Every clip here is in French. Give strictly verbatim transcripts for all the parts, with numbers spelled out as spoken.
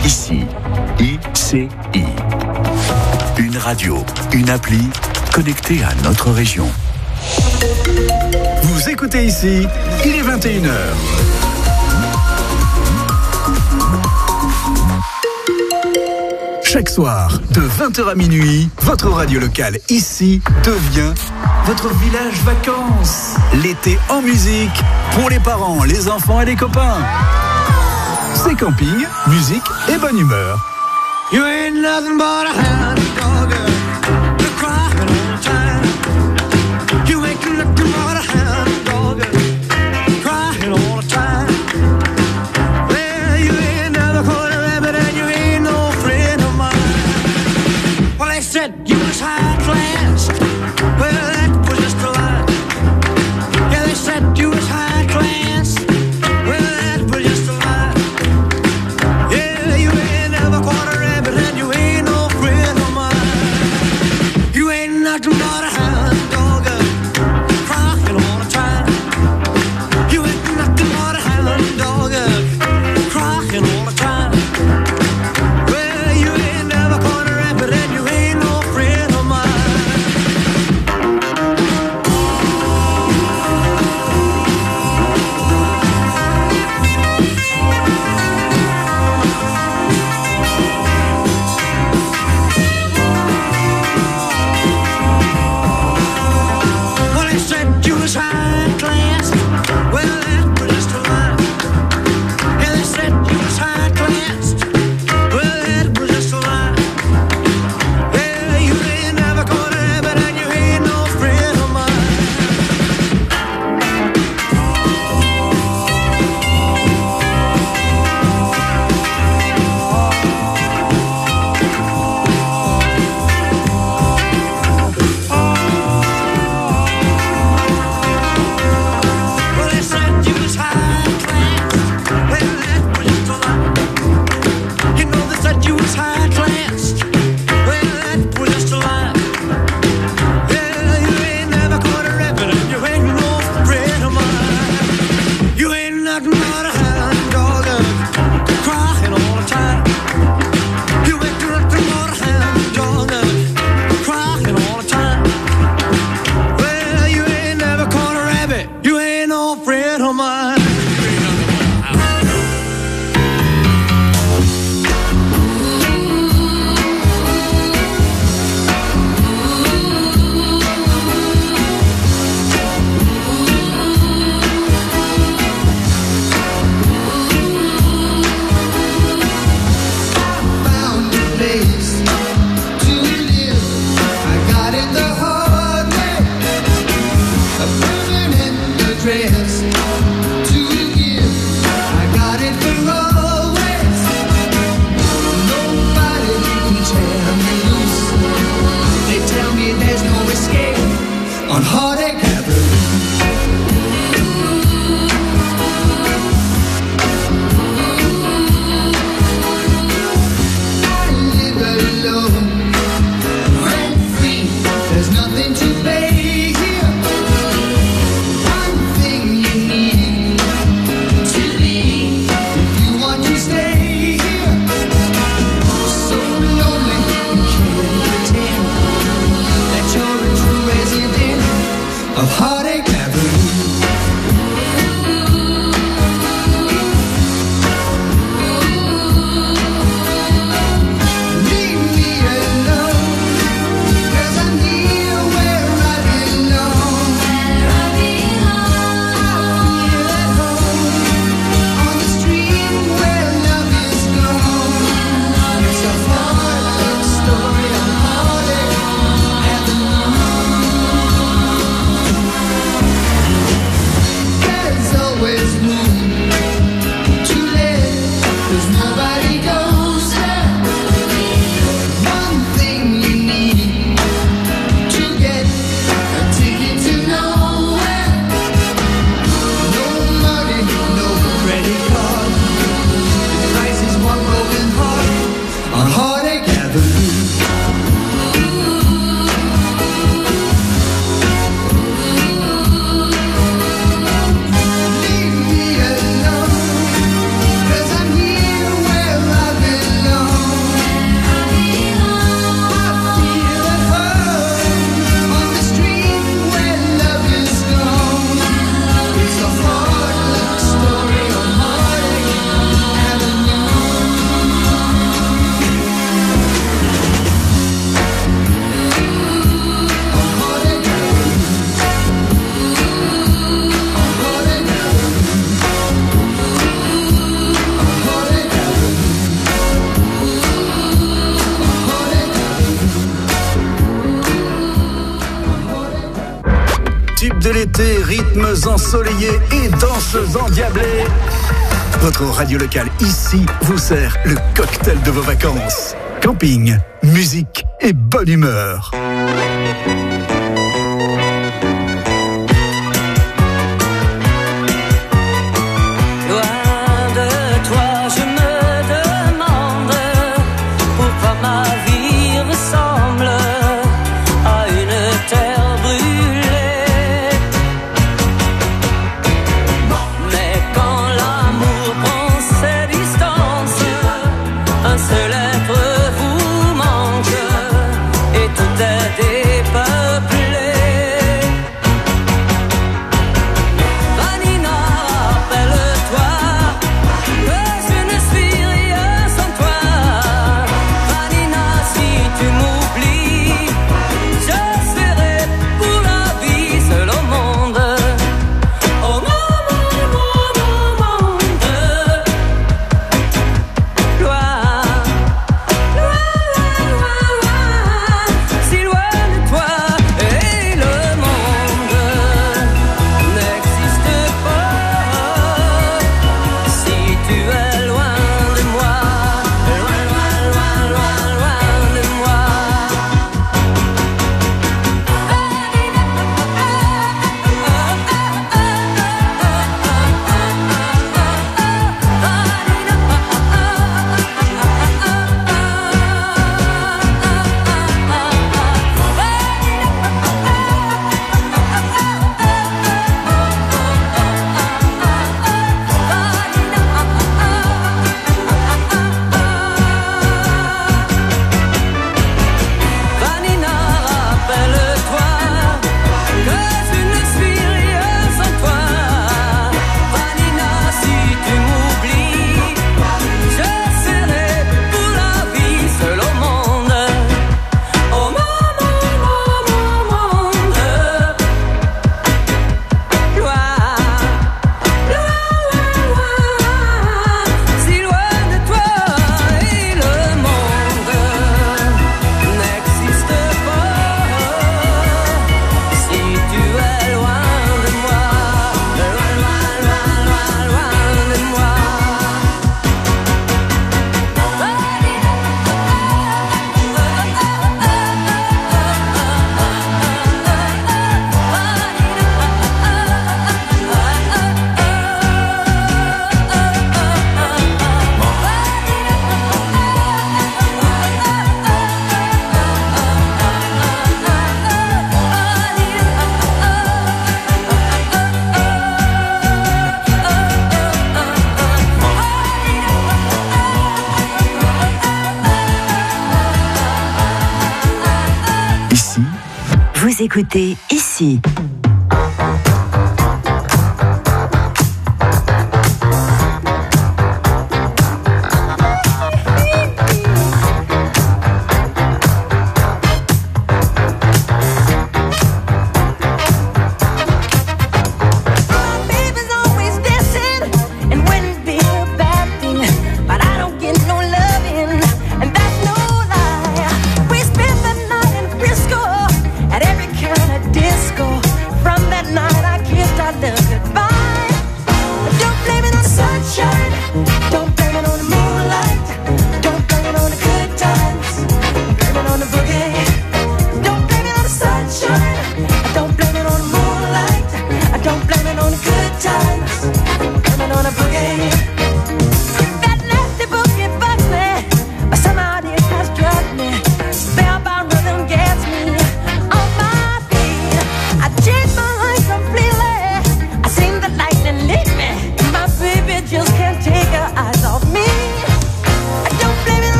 Ici, I C I. Une radio, une appli connectée à notre région. Vous écoutez Ici, il est vingt et une heures. Chaque soir, de vingt heures à minuit, votre radio locale Ici devient votre village vacances. L'été en musique, pour les parents, les enfants et les copains. C'est camping, musique et bonne humeur. You ain't nothing but a hound dog. You're crying all the time. You ain't nothing but a hound dog. Crying all the time. Well, you ain't never caught a rabbit and you ain't no friend of mine. Well, they said you was high class. Well, that was just a lie. Yeah, they said you was high class. Well, that was just a lie. Yeah, you ain't never caught a rabbit and you ain't no friend of mine. de l'été, rythmes ensoleillés et danses endiablées. Votre radio locale ici vous sert le cocktail de vos vacances. Camping, musique et bonne humeur. Écoutez ici.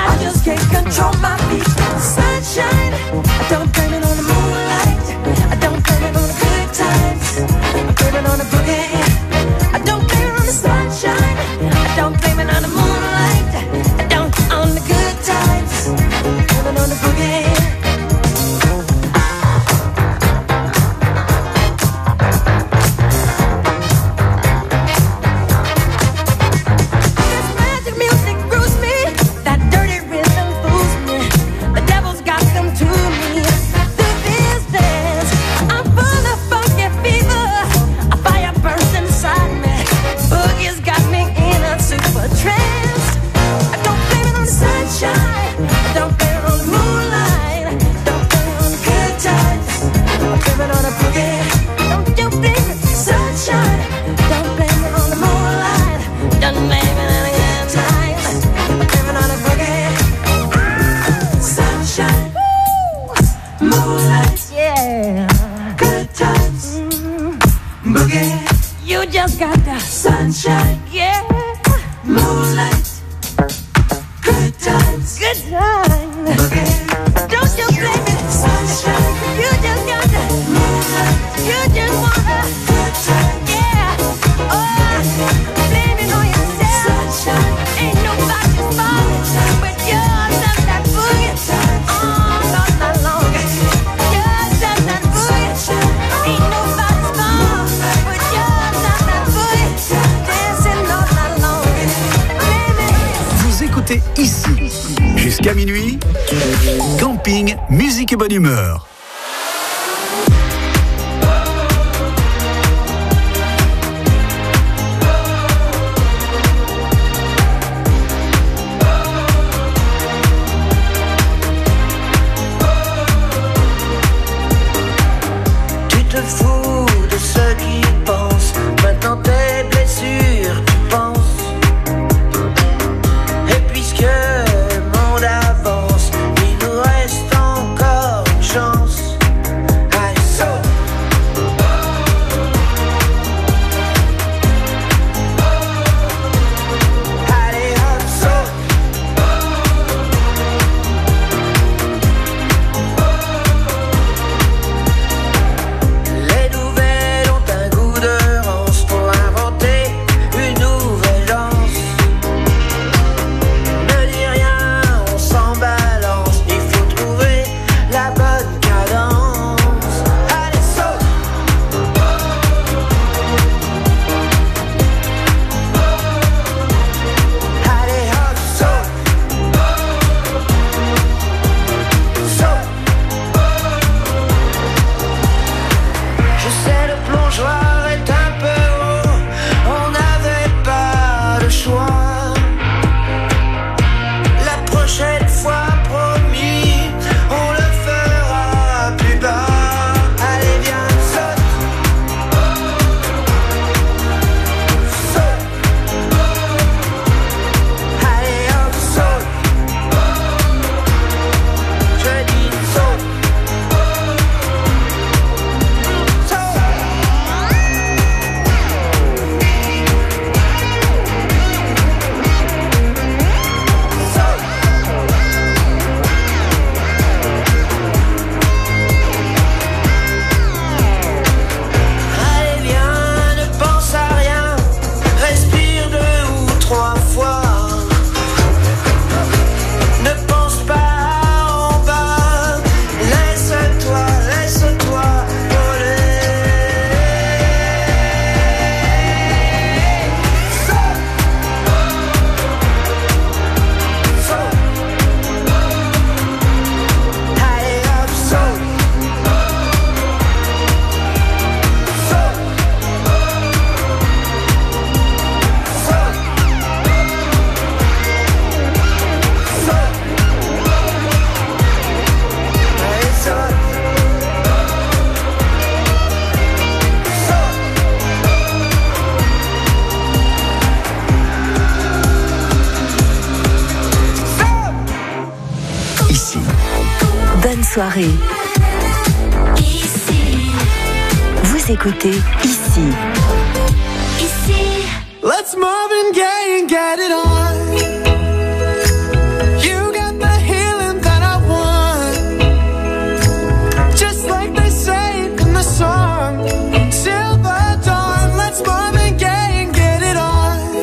Control my feet, sunshine. I don't blame it on the moonlight. I don't good time. Don't you blame it. You just got to, you just wanna, yeah. Oh, blame it on yourself. Ain't nobody's fault, but you're just that boogie all night long. You're just that boogie. Ain't nobody's fault, but you're just that boogie dancing all night long. Blame it. Vous écoutez ici, jusqu'à minuit, Camping, musique et bonne humeur. Tu te fous de ceux qui pensent. Maintenant tes blessures, tu penses. Et puisque le monde avance, il nous reste encore une chance. Allez, saute. Allez, hop, saute. Les nouvelles ont un goût de rance pour inventer une nouvelle danse. Ne dis rien, on s'en balance. Il faut trouver la bonne cadence. Allez, saute. Allez, hop, saute. Saute. Je sais, le plongeoir est un peu haut. On n'avait pas le choix. La prochaine fois, promis, on le fera plus bas. Allez, viens, saute. Saute. Allez, hop, saute. Je dis saute. Saute. Allez, viens, ne pense à rien. Respire deux ou trois fois. Ne pense pas en bas. Laisse-toi, laisse-toi voler. Saute. Saute. Allez, hop, saute. Saute. Saute. Saute. Allez, saute. Ici, Bonne soirée. Ici, Vous écoutez ici. ici. Let's Marvin Gaye and get it on. You got the healing that I want. Just like they say in the song. Till the dawn. Let's Marvin Gaye and get it on.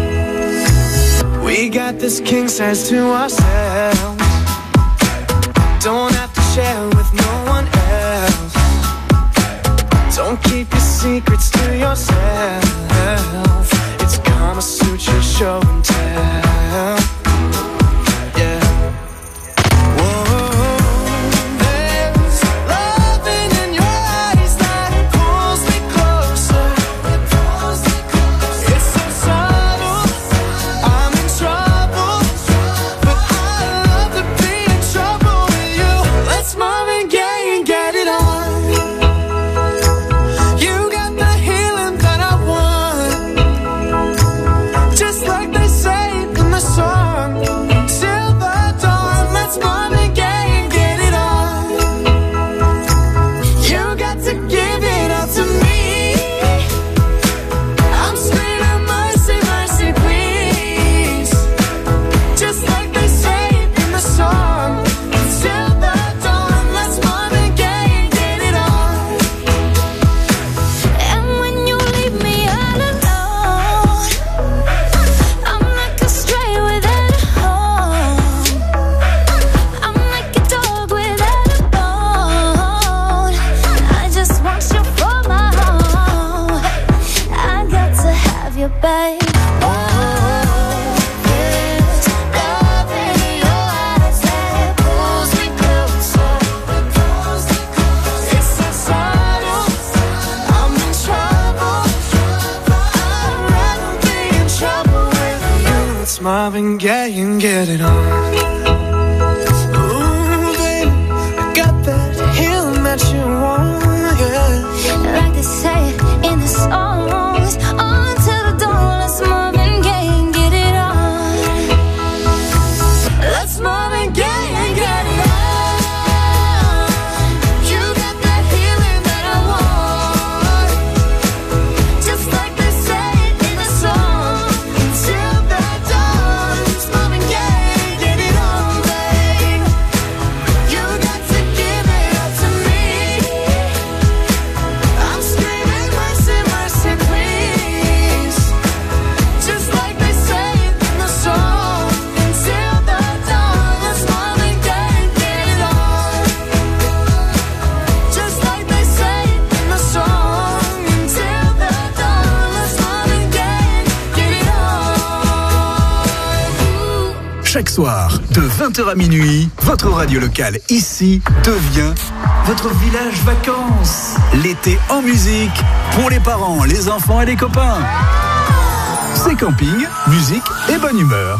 We got this king size to ourselves. Don't have to share with no one else. Don't keep your secrets to yourself. It's Kama Sutra show and tell. Yeah. Whoa. There's loving in your eyes that pulls me closer. It's so subtle. I'm in trouble, but I love to be in trouble with you. Let's Marvin Gaye and get it on. You got the healing that I want. Just like they say Marvin Gaye and get it on. Ooh, baby, I got that healing that you want, yeah. Like they say in the songs, until the dawn, let's Marvin Gaye and get it on. Let's Marvin Gaye and get it on. You got that healing that I want, just like they say in the song, until the dawn, let's Marvin Gaye, get it on, babe. You got to give it up to me. I'm screaming mercy, mercy, please. Just like they say in the song, until the dawn, let's Marvin Gaye, get it on. Just like they say in the song, until the dawn, let's Marvin Gaye, get it on. Chaque soir, de vingt heures à minuit, votre radio locale ici devient votre village vacances. L'été en musique pour les parents, les enfants et les copains. C'est camping, musique et bonne humeur.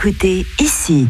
écoutez ici.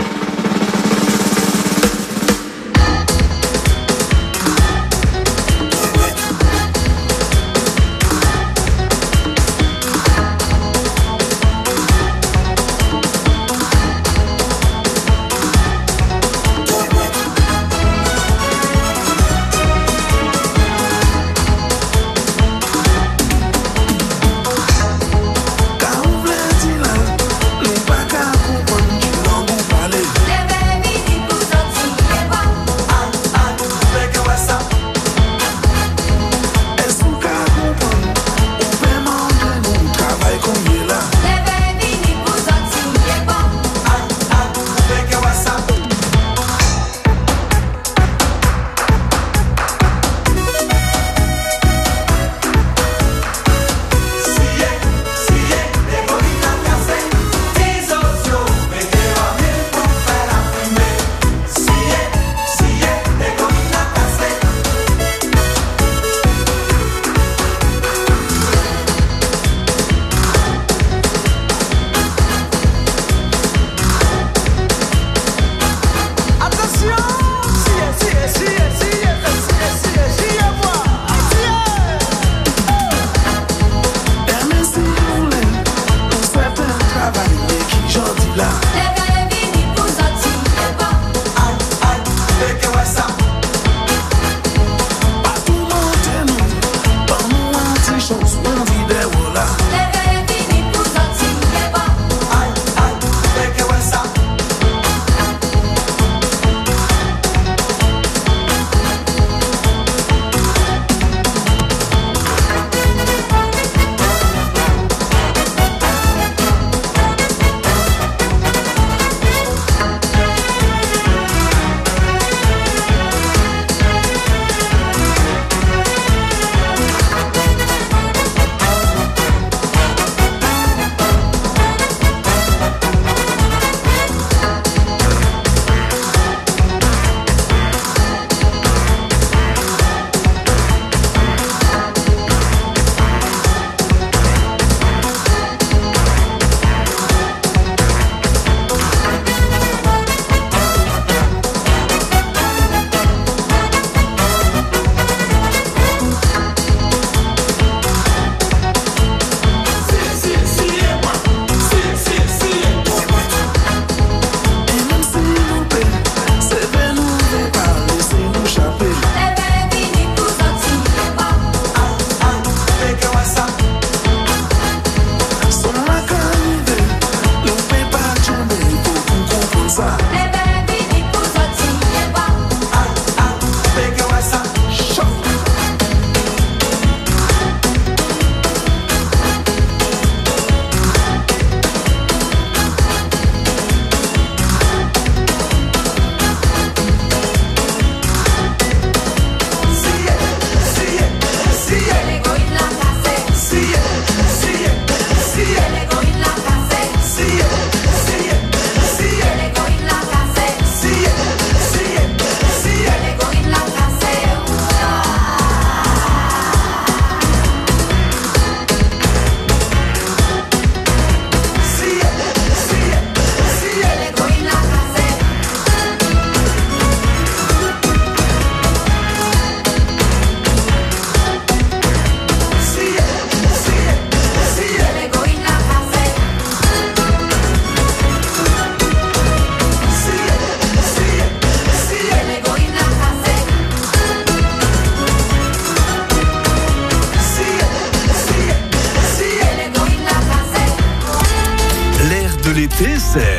l'été, c'est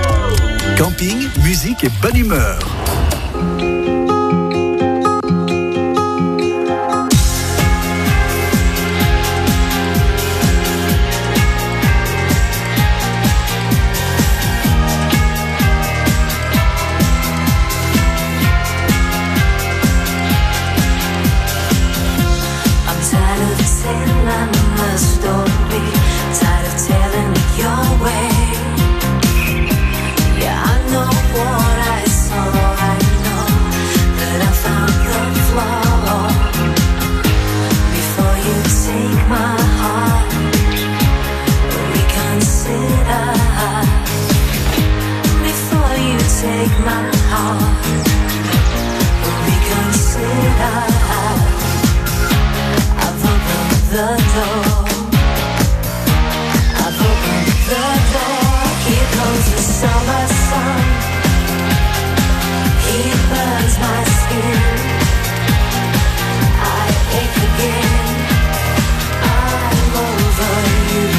camping, musique et bonne humeur. Yeah, I know what I saw. I heart. Reconsider. I've opened the door. I've opened the door. Here comes the summer sun. He burns my skin. I ache again. I'm over you.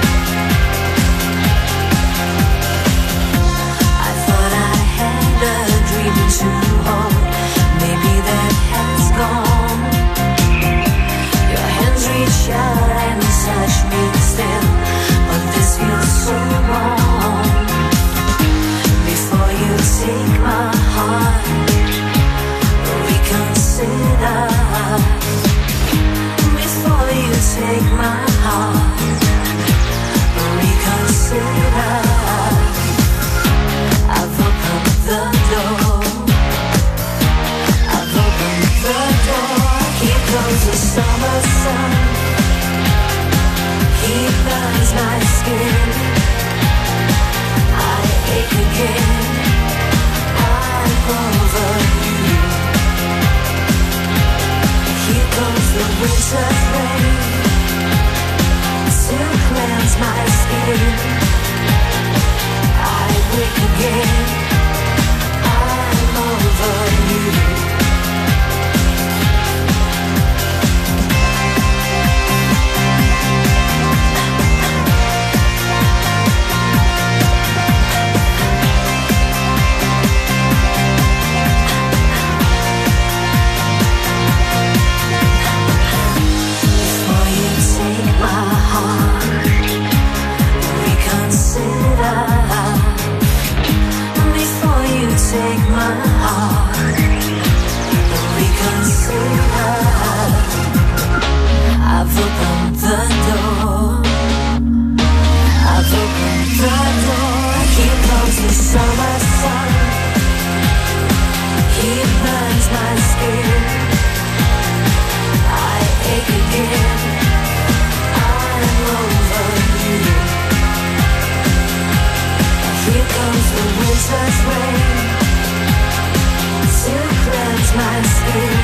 I thought I had a dream to hold. Maybe that has gone. Your hands reach out and touch me still, but this feels so wrong. Before you take my heart, reconsider. Before you take my heart, reconsider. I've opened the door. I've opened the door. Here comes the summer sun. He burns my skin. I ache again. I'm over you. Here comes the winter's rain to cleanse my skin. I wake again. I'm over you. Before you take my heart, reconsider. Before you take my heart, reconsider. I've opened the door. I've opened the door. Here comes the summer sun. He burns my skin. I ache again. I'm over you. Here comes the winter's rain to cleanse my skin.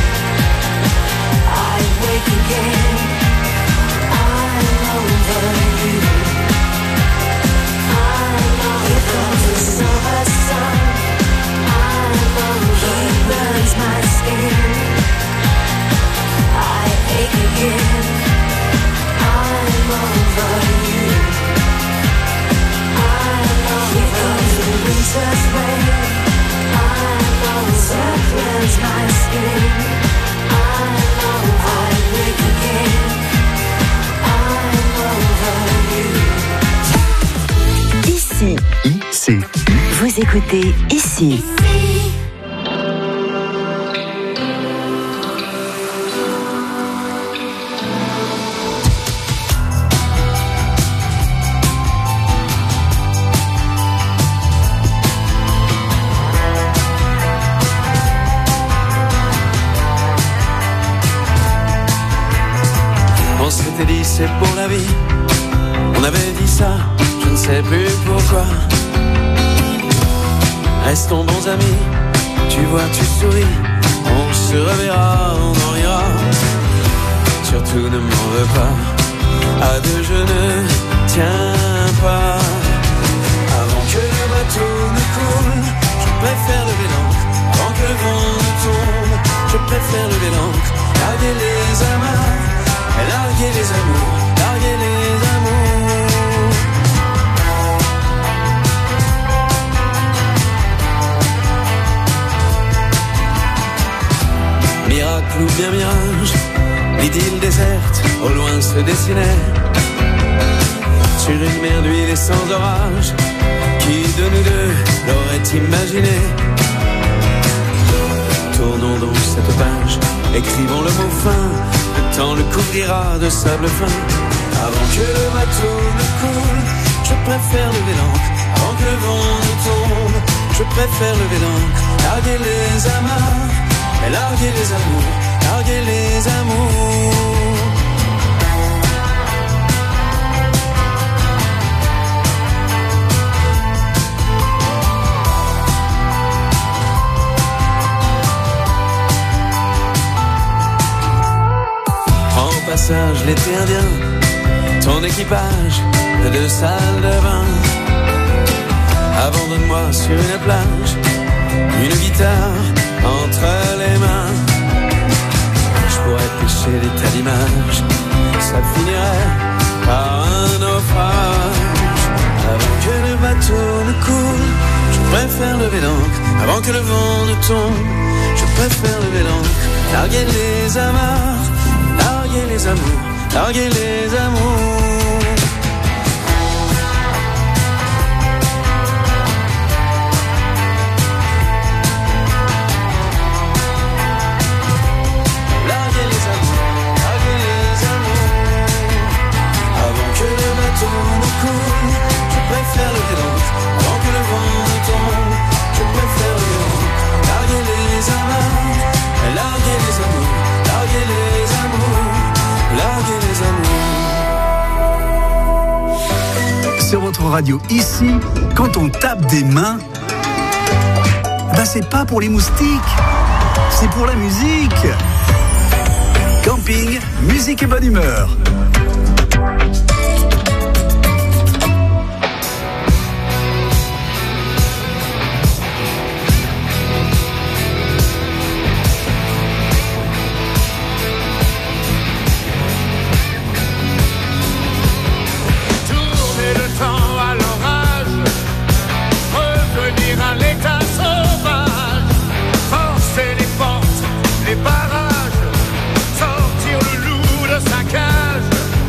I wake again. I'm over you. I'm over. Here comes the summer sun. I'm over. He burns my skin. I ache again. I'm over you. I'm over. Here comes the winter's rain. I'm over. To cleanse my skin. I'm over. I wake again. I'm over you. Ici, I C U. vous écoutez Ici. On s'était dit c'est pour la vie. On avait dit ça, je ne sais plus pourquoi. Restons bons amis, tu vois, tu souris. On se reverra, on en rira. Surtout ne m'en veux pas. À deux je ne tiens pas. Avant que le bateau ne coule, je préfère lever l'ancre. Avant que le vent ne tombe, je préfère lever l'ancre. Larguer les amarres, larguer les amours, larguer les amours. Miracle ou bien mirage, l'idylle déserte, au loin se dessinait. Sur une mer d'huile et sans orage, qui de nous deux l'aurait imaginé? Tournons donc cette page, écrivons le mot fin, le temps le couvrira de sable fin. Avant que le bateau ne coule, je préfère lever l'ancre. Avant que le vent ne tombe, je préfère lever l'ancre. Larguer les amarres, et larguer les amours, larguer les amours. passage l'été indien, ton équipage de salle de bain. Abandonne-moi sur une plage, une guitare entre les mains. Je pourrais pêcher des tas d'images, ça finirait par un naufrage. Avant que le bateau ne coule, je préfère lever l'ancre. Avant que le vent ne tombe, je préfère lever l'ancre. Larguer les amarres, larguer les amours, larguer les amours. Je préfère lever l'ancre avant que le vent ne tombe. Je préfère lever l'ancre, larguer les amarres, larguer les amours, larguer les amours, larguer les amours. Sur votre radio ici, quand on tape des mains, ben c'est pas pour les moustiques, c'est pour la musique. Camping, musique et bonne humeur. Les barrages, sortir le loup de sa cage.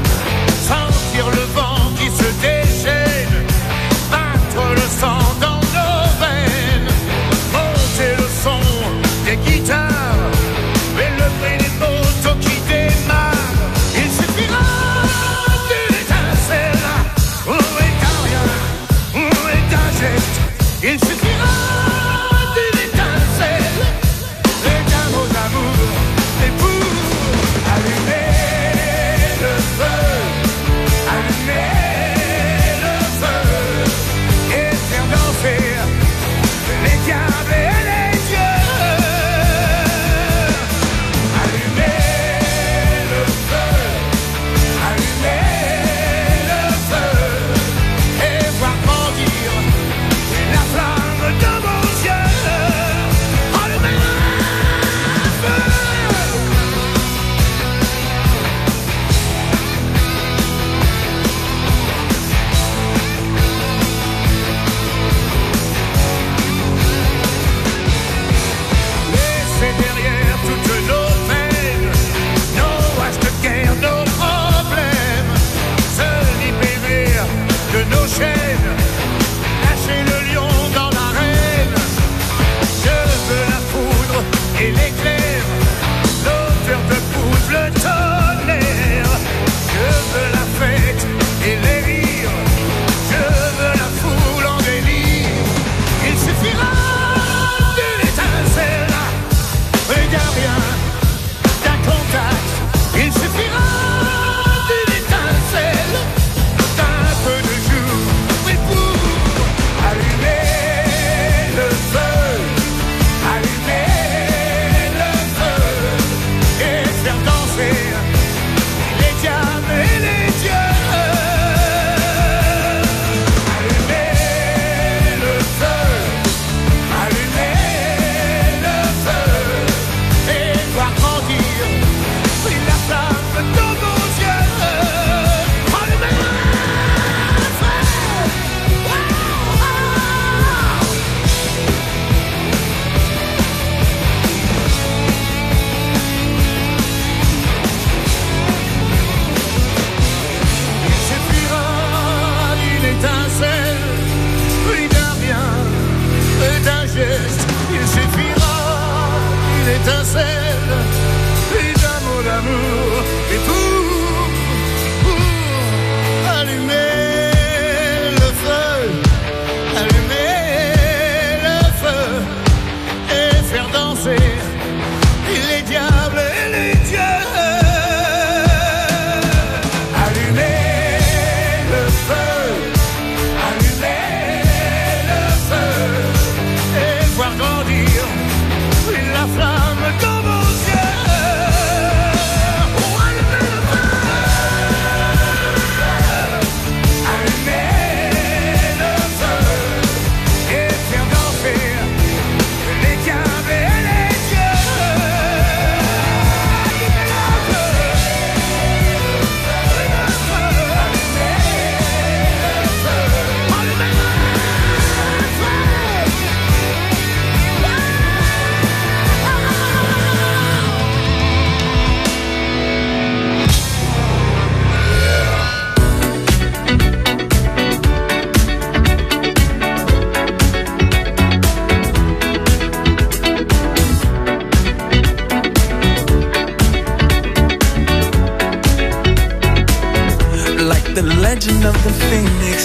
legend of the phoenix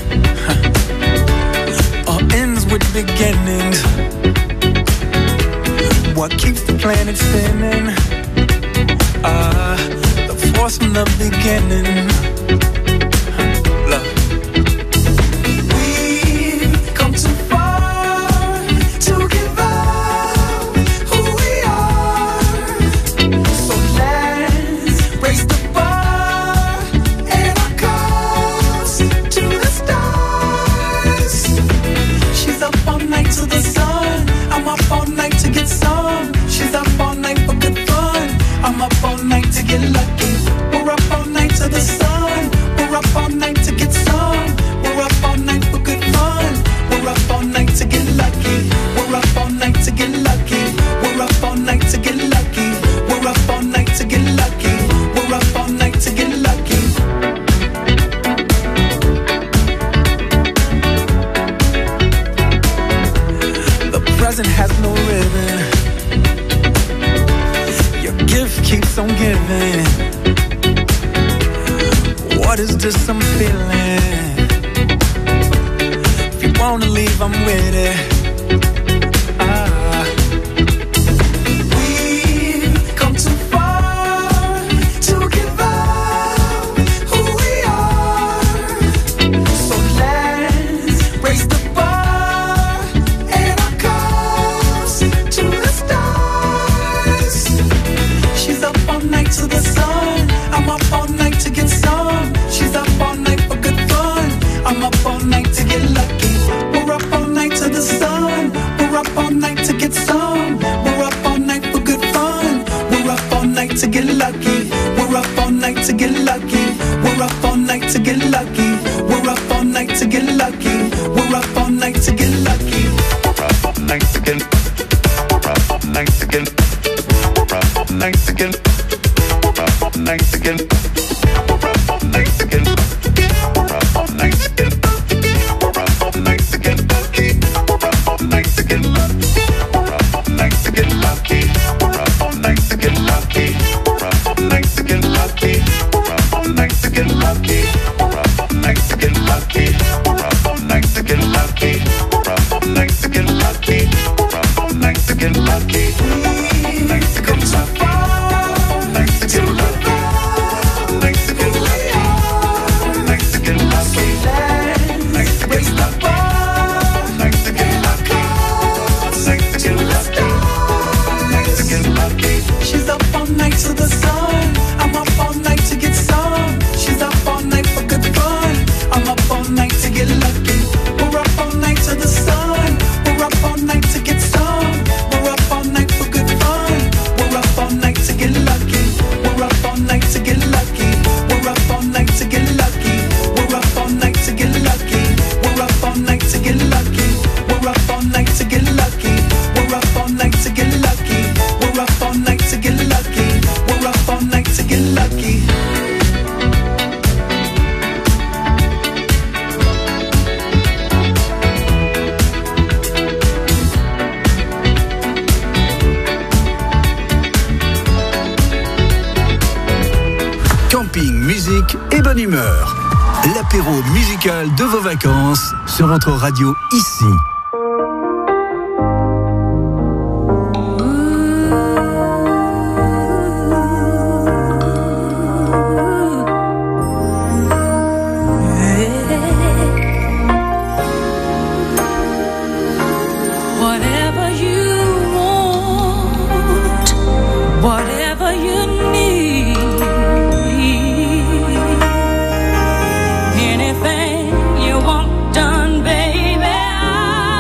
huh. All ends with beginnings. What keeps the planet spinning? Ah, uh, the force from the beginning. Huh. Love. We've come too far to give up who we are. So let's raise the bar and our cups to the stars. She's up all night to the sun. I'm up all night to get some. She's up all night for good fun. I'm up all night to get lucky. We're up all night to the sun. We're up all night to get some. We're up all night for good fun. We're up all night to get lucky. We're up all night to get lucky. We're up all night to get lucky. We're up all night to get lucky. We're up all night to get lucky. The present has no ribbon. Your gift keeps on giving. What is this I'm feeling? If you wanna leave, I'm with it. Ah. We've come too far to give up who we are. So let's raise the bar and our cups to the stars. She's up all night to the sun. I'm up all night to get some. She's up all night for good fun. I'm up all night to get lucky. We're up all night to the sun. We're up all night to get some. We're up all night for good fun. We're up all night to get lucky. We're up all night to get lucky. We're up all night to get lucky. We're up all night to get lucky. We're up all night to get lucky. We're up all night to get. We're up all night to get. We're up all night to get. We're up all night to get. We're up all night to get. We're up all night to get. We're up all night to get lucky. We're up all night to get lucky. We're up all night to get lucky. We're up all night to get lucky. We're up all night to get lucky. We're up all night to get lucky. We're up all night to get lucky. We're up all night to get lucky. We're up all night to get lucky. We're up all night to get lucky. Night to get lucky. Night to get lucky. Night to get lucky. Night to get lucky. Night to get lucky. Night to get lucky. Night to get lucky. Night to get lucky. She's up all night to the sun. I'm up all night to get some. She's up all night for good fun. I'm up all night to get lucky. We're up all night to the sun. We're up all night to get some. We're up all night for good fun. We're up all night to get lucky. We're up all night to get lucky. We're up all night to get lucky. We're up all night to get lucky. We're up all night to get lucky. We're up all night to get lucky. We're up all night to get lucky. We're up all night to get lucky. We're up all night to get lucky. Camping, musique et bonne humeur. L'apéro musical de vos vacances sur votre radio ici. Whatever you want, whatever you need, anything you want done, baby, I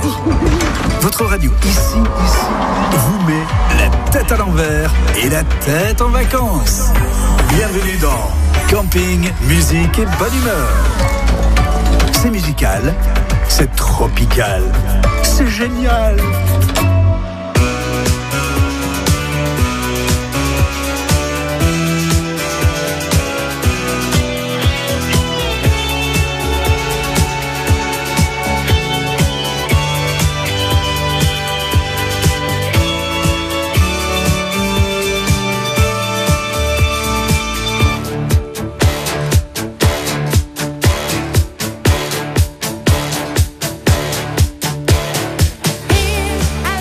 Votre radio ici, ici, vous met la tête à l'envers et la tête en vacances. Bienvenue dans Camping, musique et bonne humeur. C'est musical, c'est tropical, c'est génial. Here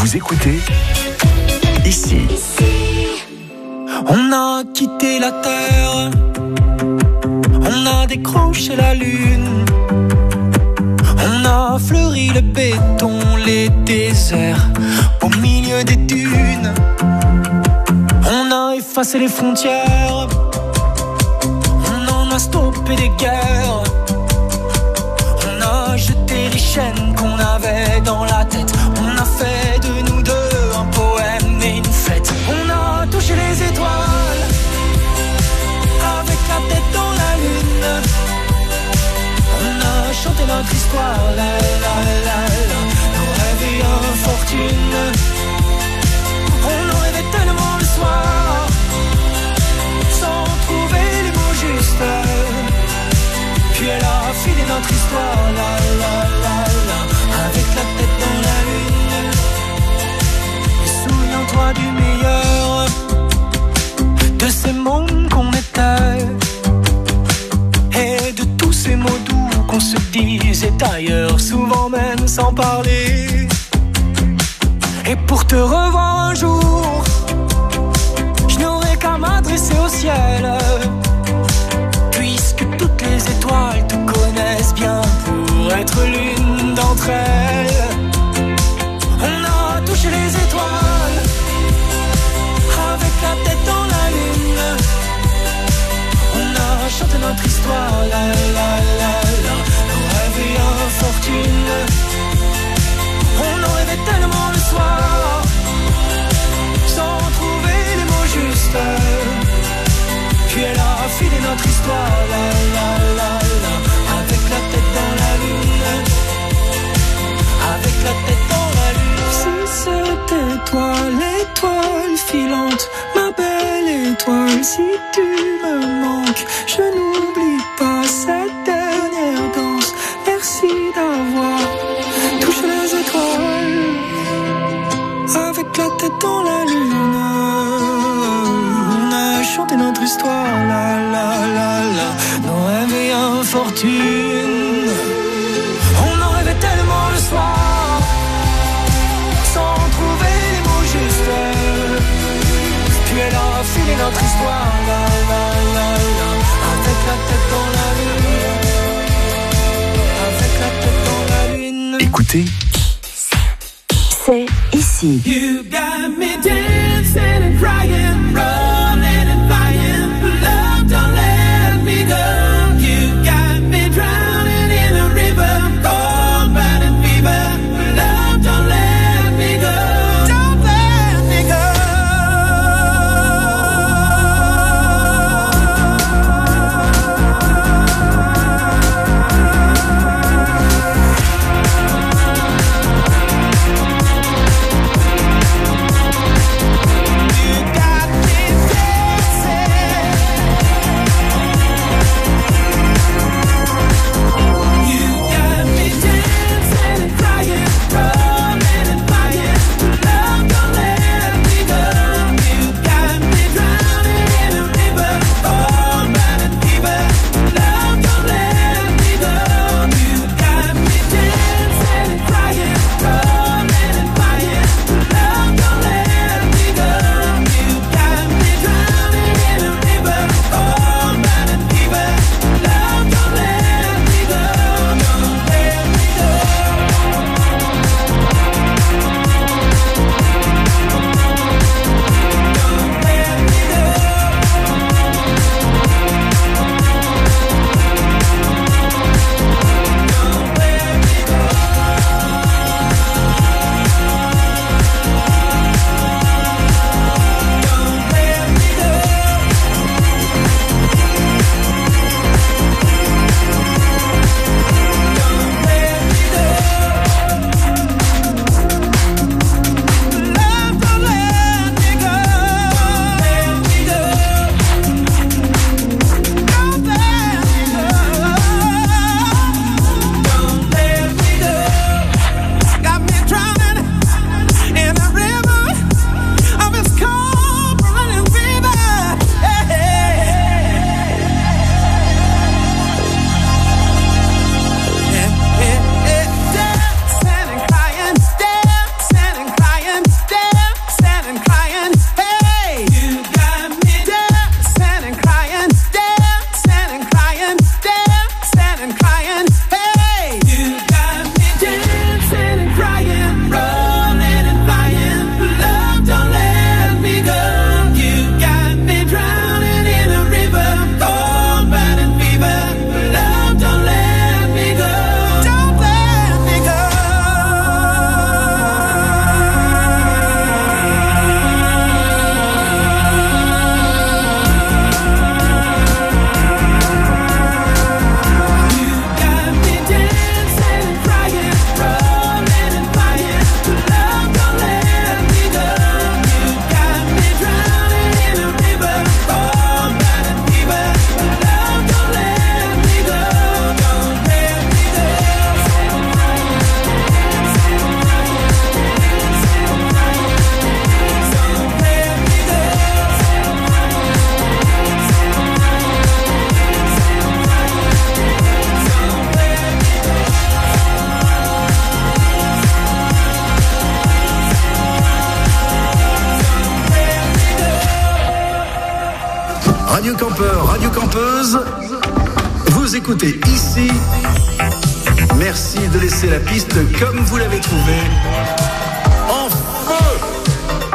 Vous écoutez ici. On a quitté la terre, on a décroché la lune, on a fleuri le béton, les déserts au milieu des dunes. On a effacé les frontières, on en a stoppé des guerres. On a jeté les chaînes qu'on avait dans la tête. On a fait de nous deux un poème et une fête. On a touché les étoiles avec la tête dans la lune. On a chanté notre histoire, la la la la, nos rêves et infortune. On en rêvait tellement le soir, sans trouver les mots justes. Puis elle a filé notre histoire, la la la la, avec la tête dans la lune. Et souviens-toi du meilleur de ces mondes qu'on était, et de tous ces mots doux qu'on se disait ailleurs, souvent même sans parler. Et pour te revoir un jour, je n'aurai qu'à m'adresser au ciel, puisque toutes les étoiles te connaissent bien pour être l'une d'entre elles. On a touché les étoiles avec la tête dans la lune. On a chanté notre histoire, la la la la, nos rêves et infortune. On en rêvait tellement le soir, sans trouver les mots justes. Puis elle a filé notre histoire, la la la la, avec la tête dans la lune, avec la tête dans la lune. Si c'était toi, l'étoile filante, ma belle étoile, si tu me manques, je n'oublie pas cette dernière danse. Merci d'avoir touché les étoiles, avec la tête dans la lune. On a chanté notre histoire, la la la la, nos rêves et infortune. On en rêvait tellement le soir, sans trouver les mots justes. Puis elle a filé notre histoire, la la la la, avec la tête dans la lune, avec la tête dans la lune. Écoutez, C'est ici. You got me dancing and crying, rolling and flying. Love, don't let me go. You got me drowning in a river, cold burning fever. Love, don't let me go. Don't let me go. Radio campeur, radio campeuse, vous écoutez ici. Merci de laisser la piste comme vous l'avez trouvée. En feu!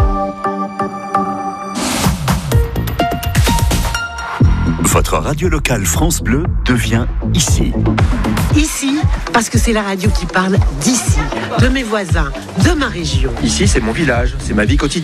Votre radio locale France Bleu devient ici. Ici, parce que c'est la radio qui parle d'ici, de mes voisins, de ma région. Ici, c'est mon village, c'est ma vie quotidienne.